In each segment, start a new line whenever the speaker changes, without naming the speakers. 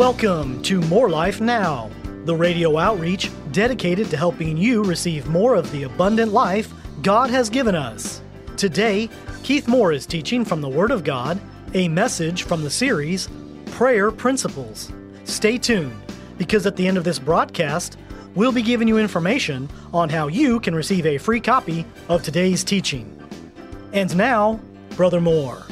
Welcome to More Life Now, the radio outreach dedicated to helping you receive more of the abundant life God has given us. Today, Keith Moore is teaching from the Word of God, a message from the series, Prayer Principles. Stay tuned, because at the end of this broadcast, we'll be giving you information on how you can receive a free copy of today's teaching. And now, Brother Moore.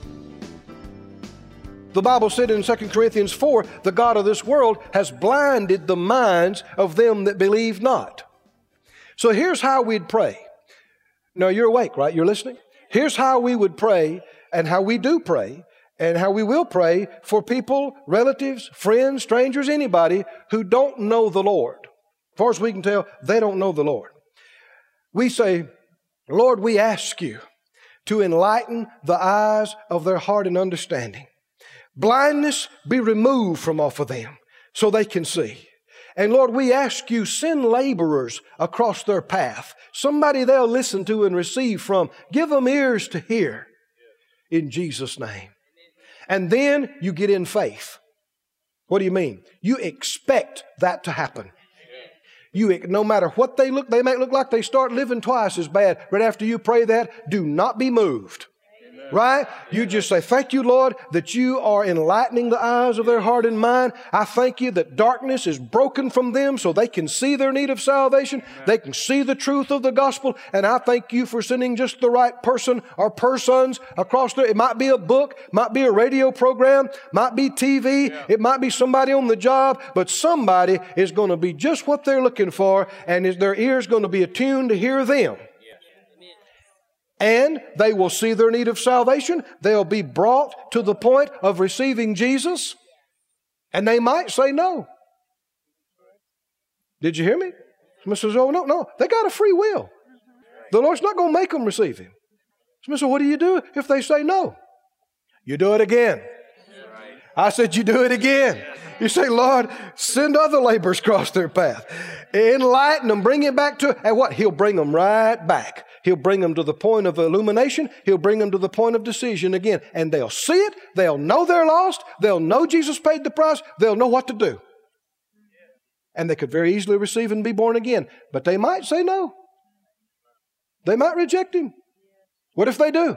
The Bible said in 2 Corinthians 4, the God of this world has blinded the minds of them that believe not. So here's how we'd pray. Now you're awake, right? You're listening? Here's how we would pray, and how we do pray, and how we will pray for people, relatives, friends, strangers, anybody who don't know the Lord. As far as we can tell, they don't know the Lord. We say, Lord, we ask you to enlighten the eyes of their heart and understanding. Blindness be removed from off of them so they can see. And Lord, we ask you, send laborers across their path. Somebody they'll listen to and receive from. Give them ears to hear in Jesus' name. And then you get in faith. What do you mean? You expect that to happen. No matter what they may look like they start living twice as bad. Right after you pray that, do not be moved. Right? You just say, thank you, Lord, that you are enlightening the eyes of their heart and mind. I thank you that darkness is broken from them so they can see their need of salvation. They can see the truth of the gospel. And I thank you for sending just the right person or persons across there. It might be a book, might be a radio program, might be TV, it might be somebody on the job, but somebody is going to be just what they're looking for, and their ears going to be attuned to hear them. And they will see their need of salvation. They'll be brought to the point of receiving Jesus. And they might say no. Did you hear me? Somebody says, oh, no. They got a free will. The Lord's not going to make them receive Him. Somebody says, what do you do if they say no? You do it again. I said, you do it again. You say, Lord, send other laborers across their path. Enlighten them, bring it back to, and what? He'll bring them right back. He'll bring them to the point of illumination. He'll bring them to the point of decision again. And they'll see it. They'll know they're lost. They'll know Jesus paid the price. They'll know what to do. And they could very easily receive and be born again. But they might say no. They might reject Him. What if they do?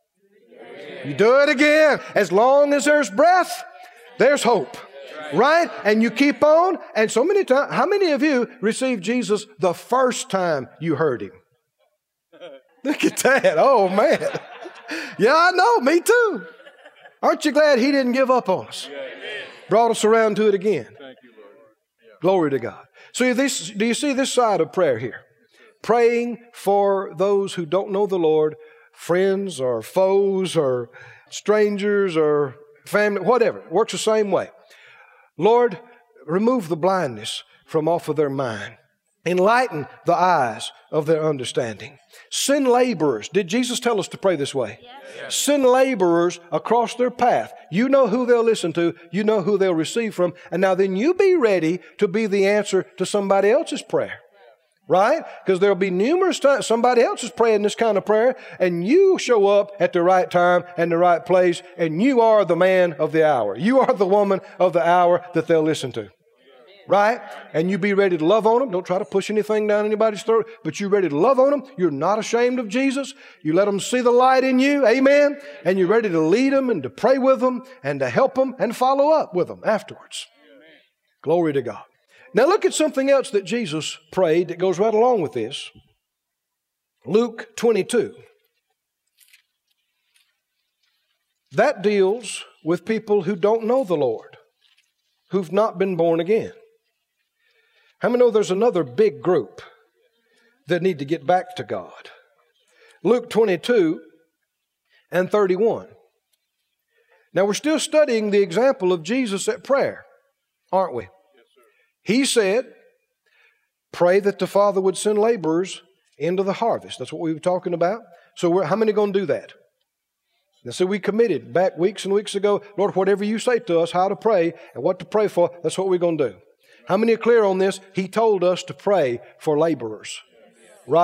You do it again. As long as there's breath, there's hope. Right? And you keep on. And so many times, how many of you received Jesus the first time you heard Him? Look at that. Oh, man. Yeah, I know. Me too. Aren't you glad He didn't give up on us? Brought us around to it again. Thank you, Lord. Glory to God. So do you see this side of prayer here? Praying for those who don't know the Lord, friends or foes or strangers or family, whatever. It works the same way. Lord, remove the blindness from off of their mind. Enlighten the eyes of their understanding. Send laborers. Did Jesus tell us to pray this way? Yes. Send laborers across their path. You know who they'll listen to. You know who they'll receive from. And now then you be ready to be the answer to somebody else's prayer. Right? Because there'll be numerous times somebody else is praying this kind of prayer, and you show up at the right time and the right place, and you are the man of the hour. You are the woman of the hour that they'll listen to. Right? And you be ready to love on them. Don't try to push anything down anybody's throat, but you're ready to love on them. You're not ashamed of Jesus. You let them see the light in you. Amen. And you're ready to lead them and to pray with them and to help them and follow up with them afterwards. Glory to God. Now look at something else that Jesus prayed that goes right along with this. Luke 22. That deals with people who don't know the Lord, who've not been born again. How many know there's another big group that need to get back to God? Luke 22 and 31. Now we're still studying the example of Jesus at prayer, aren't we? Yes, sir. He said, pray that the Father would send laborers into the harvest. That's what we were talking about. So how many are going to do that? And so we committed back weeks and weeks ago, Lord, whatever you say to us, how to pray and what to pray for, that's what we're going to do. How many are clear on this? He told us to pray for laborers. Right?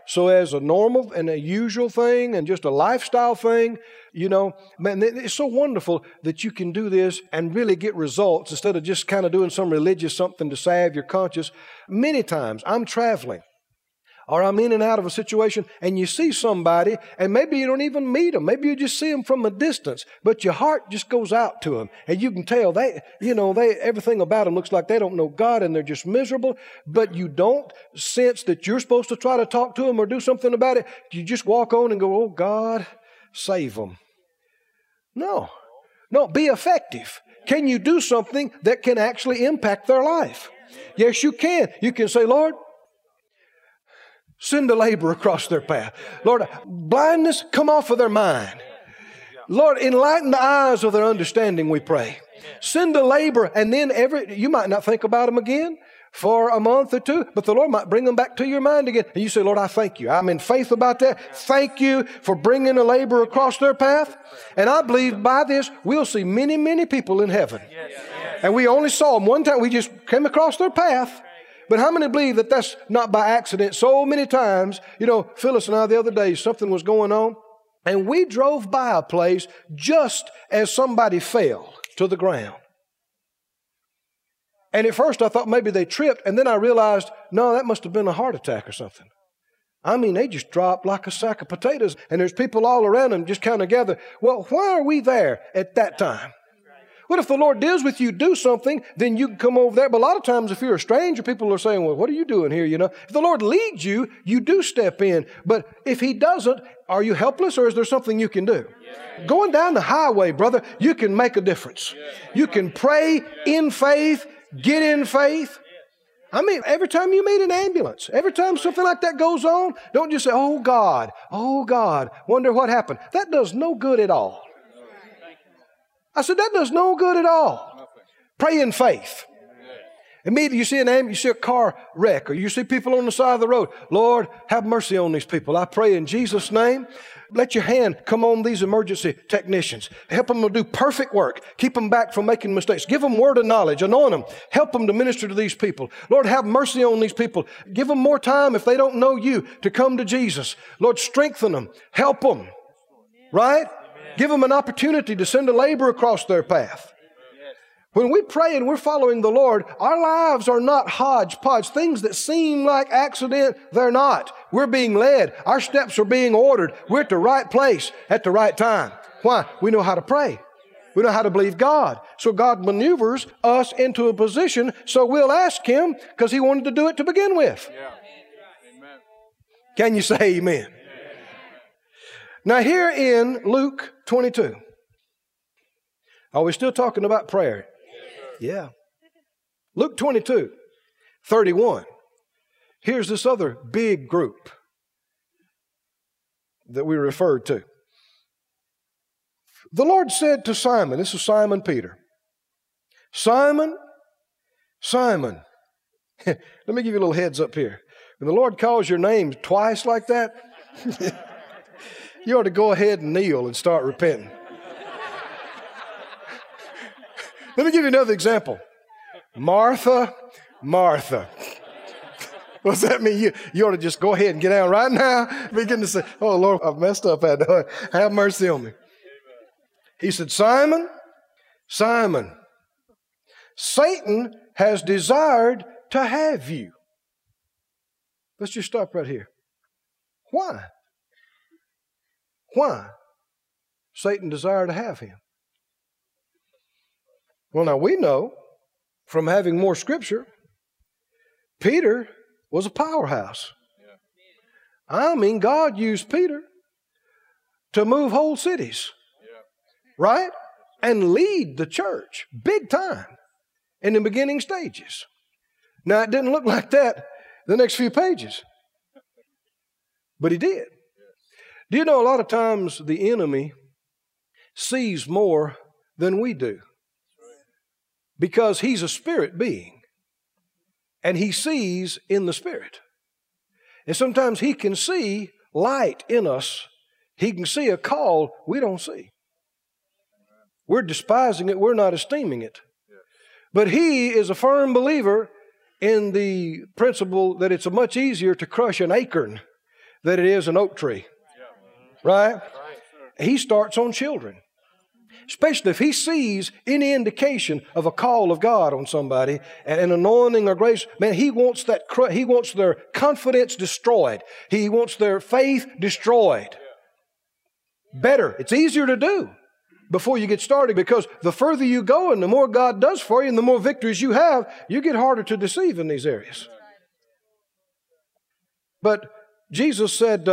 So as a normal and a usual thing and just a lifestyle thing, you know, man, it's so wonderful that you can do this and really get results instead of just kind of doing some religious something to salve your conscience. Many times I'm traveling or I'm in and out of a situation and you see somebody and maybe you don't even meet them. Maybe you just see them from a distance, but your heart just goes out to them and you can tell everything about them looks like they don't know God and they're just miserable, but you don't sense that you're supposed to try to talk to them or do something about it. You just walk on and go, oh God, save them. No, be effective. Can you do something that can actually impact their life? Yes, you can. You can say, Lord, send a labor across their path. Lord, blindness, come off of their mind. Lord, enlighten the eyes of their understanding, we pray. Send a labor, and then you might not think about them again for a month or two, but the Lord might bring them back to your mind again. And you say, Lord, I thank you. I'm in faith about that. Thank you for bringing a labor across their path. And I believe by this, we'll see many, many people in heaven. And we only saw them one time. We just came across their path. But how many believe that that's not by accident? So many times, you know, Phyllis and I the other day, something was going on, and we drove by a place just as somebody fell to the ground. And at first I thought maybe they tripped, and then I realized, no, that must have been a heart attack or something. I mean, they just dropped like a sack of potatoes, and there's people all around them just kind of gathered. Well, why are we there at that time? What if the Lord deals with you, do something, then you can come over there. But a lot of times if you're a stranger, people are saying, well, what are you doing here? You know, if the Lord leads you, you do step in. But if He doesn't, are you helpless or is there something you can do? Yeah. Going down the highway, brother, you can make a difference. Yeah. You can pray in faith, get in faith. I mean, every time you meet an ambulance, every time something like that goes on, don't just say, oh God, wonder what happened. That does no good at all. I said, that does no good at all. Pray in faith. Immediately you see an ambulance, you see a car wreck, or you see people on the side of the road. Lord, have mercy on these people. I pray in Jesus' name. Let your hand come on these emergency technicians. Help them to do perfect work. Keep them back from making mistakes. Give them word of knowledge. Anoint them. Help them to minister to these people. Lord, have mercy on these people. Give them more time if they don't know you to come to Jesus. Lord, strengthen them. Help them. Right? Give them an opportunity to send a labor across their path. When we pray and we're following the Lord, our lives are not hodgepodge. Things that seem like accident, they're not. We're being led. Our steps are being ordered. We're at the right place at the right time. Why? We know how to pray. We know how to believe God. So God maneuvers us into a position so we'll ask Him because He wanted to do it to begin with. Yeah. Amen. Can you say amen? Now here in Luke 22, are we still talking about prayer? Yeah. Luke 22, 31. Here's this other big group that we referred to. The Lord said to Simon, this is Simon Peter, Simon, Simon. Let me give you a little heads up here. When the Lord calls your name twice like that, you ought to go ahead and kneel and start repenting. Let me give you another example. Martha, Martha. What does that mean? You ought to just go ahead and get down right now. Begin to say, oh, Lord, I've messed up. Have mercy on me. He said, Simon, Simon, Satan has desired to have you. Let's just stop right here. Why? Why? Satan desired to have him. Well, now we know from having more scripture, Peter was a powerhouse. I mean, God used Peter to move whole cities, right? And lead the church big time in the beginning stages. Now, it didn't look like that the next few pages, but he did. Do you know a lot of times the enemy sees more than we do? Because he's a spirit being. And he sees in the spirit. And sometimes he can see light in us. He can see a call we don't see. We're despising it. We're not esteeming it. But he is a firm believer in the principle that it's much easier to crush an acorn than it is an oak tree. Right? He starts on children. Especially if he sees any indication of a call of God on somebody, and an anointing or grace, man, he wants their confidence destroyed. He wants their faith destroyed. Better. It's easier to do before you get started, because the further you go and the more God does for you and the more victories you have, you get harder to deceive in these areas. But Jesus said,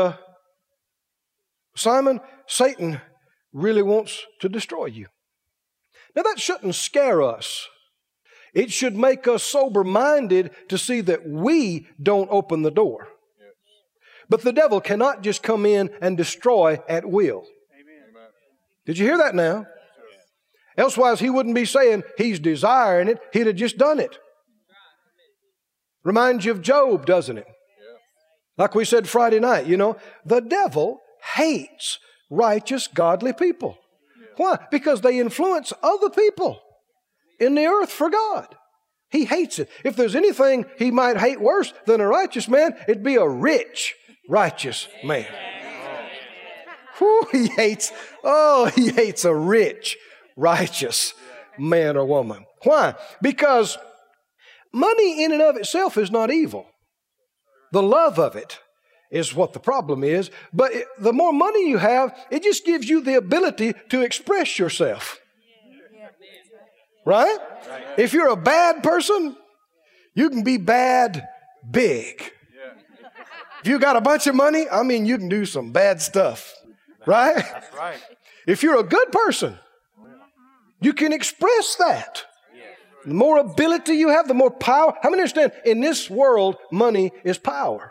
Simon, Satan really wants to destroy you. Now that shouldn't scare us. It should make us sober-minded to see that we don't open the door. But the devil cannot just come in and destroy at will. Amen. Did you hear that now? Elsewise, he wouldn't be saying he's desiring it. He'd have just done it. Reminds you of Job, doesn't it? Like we said Friday night, the devil hates righteous, godly people. Why? Because they influence other people in the earth for God. He hates it. If there's anything he might hate worse than a righteous man, it'd be a rich, righteous man. Whew, he hates a rich, righteous man or woman. Why? Because money in and of itself is not evil. The love of it is what the problem is. But the more money you have, it just gives you the ability to express yourself. Right? If you're a bad person, you can be bad big. If you got a bunch of money, you can do some bad stuff. Right? That's right. If you're a good person, you can express that. The more ability you have, the more power. How many understand in this world, money is power?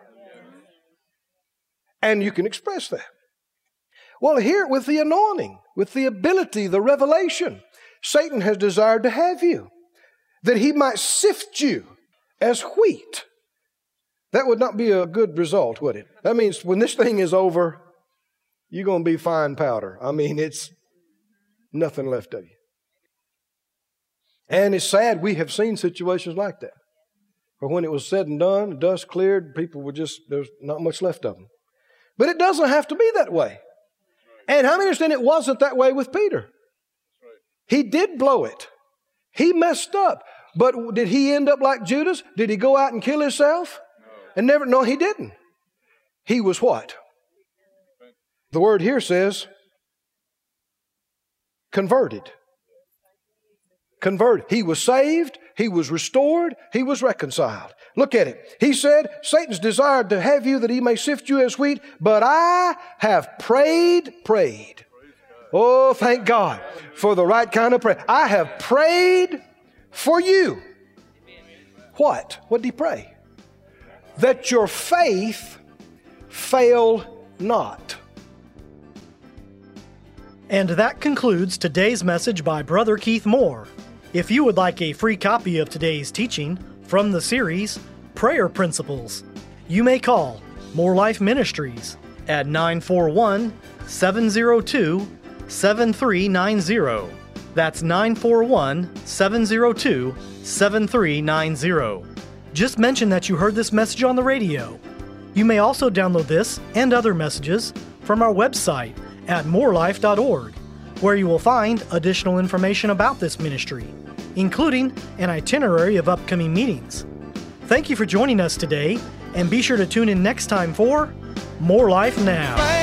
And you can express that. Well, here with the anointing, with the ability, the revelation, Satan has desired to have you, that he might sift you as wheat. That would not be a good result, would it? That means when this thing is over, you're going to be fine powder. It's nothing left of you. And it's sad, we have seen situations like that. Where when it was said and done, the dust cleared, people were there's not much left of them. But it doesn't have to be that way. And how many understand it wasn't that way with Peter? He did blow it. He messed up. But did he end up like Judas? Did he go out and kill himself? No, he didn't. He was what? The word here says converted. Converted. He was saved. He was restored. He was reconciled. Look at it. He said, Satan's desired to have you that he may sift you as wheat, but I have prayed. Oh, thank God for the right kind of prayer. I have prayed for you. What? What did he pray? That your faith fail not.
And that concludes today's message by Brother Keith Moore. If you would like a free copy of today's teaching from the series, Prayer Principles, you may call More Life Ministries at 941-702-7390. That's 941-702-7390. Just mention that you heard this message on the radio. You may also download this and other messages from our website at morelife.org, where you will find additional information about this ministry, including an itinerary of upcoming meetings. Thank you for joining us today, and be sure to tune in next time for More Life Now.